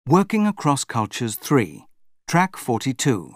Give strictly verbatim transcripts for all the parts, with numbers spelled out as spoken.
Working Across Cultures three, Track forty-two.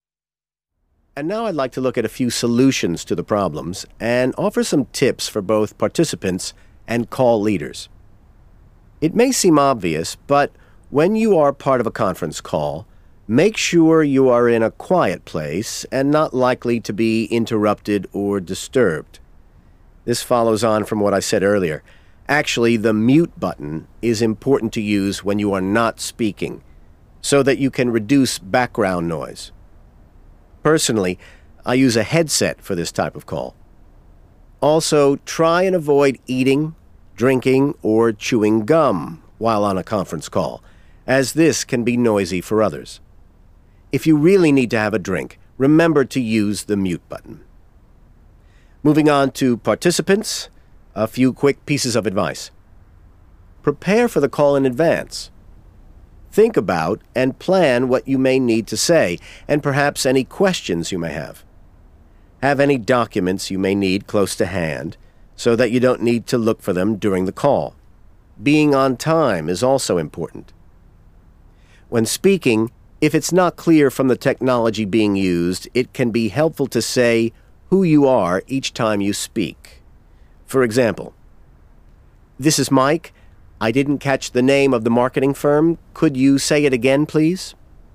And now I'd like to look at a few solutions to the problems and offer some tips for both participants and call leaders. It may seem obvious, but when you are part of a conference call, make sure you are in a quiet place and not likely to be interrupted or disturbed. This follows on from what I said earlier. Actually, the mute button is important to use when you are not speaking, so that you can reduce background noise. Personally, I use a headset for this type of call. Also, try and avoid eating, drinking, or chewing gum while on a conference call, as this can be noisy for others. If you really need to have a drink, remember to use the mute button. Moving on to participants, a few quick pieces of advice. Prepare for the call in advance. Think about and plan what you may need to say, and perhaps any questions you may have. Have any documents you may need close to hand, so that you don't need to look for them during the call. Being on time is also important. When speaking, if it's not clear from the technology being used, it can be helpful to say who you are each time you speak. For example, "This is Mike. I didn't catch the name of the marketing firm. Could you say it again, please?"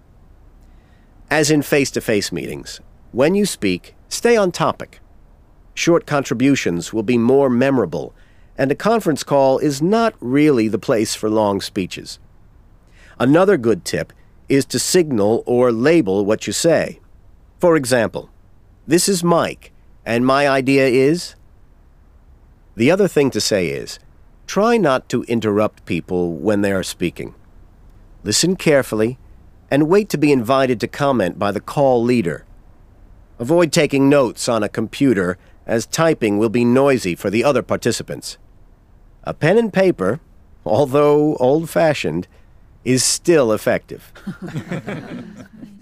As in face-to-face meetings, when you speak, stay on topic. Short contributions will be more memorable, and a conference call is not really the place for long speeches. Another good tip is to signal or label what you say. For example, "This is Mike, and my idea is..." The other thing to say is, try not to interrupt people when they are speaking. Listen carefully and wait to be invited to comment by the call leader. Avoid taking notes on a computer, as typing will be noisy for the other participants. A pen and paper, although old-fashioned, is still effective.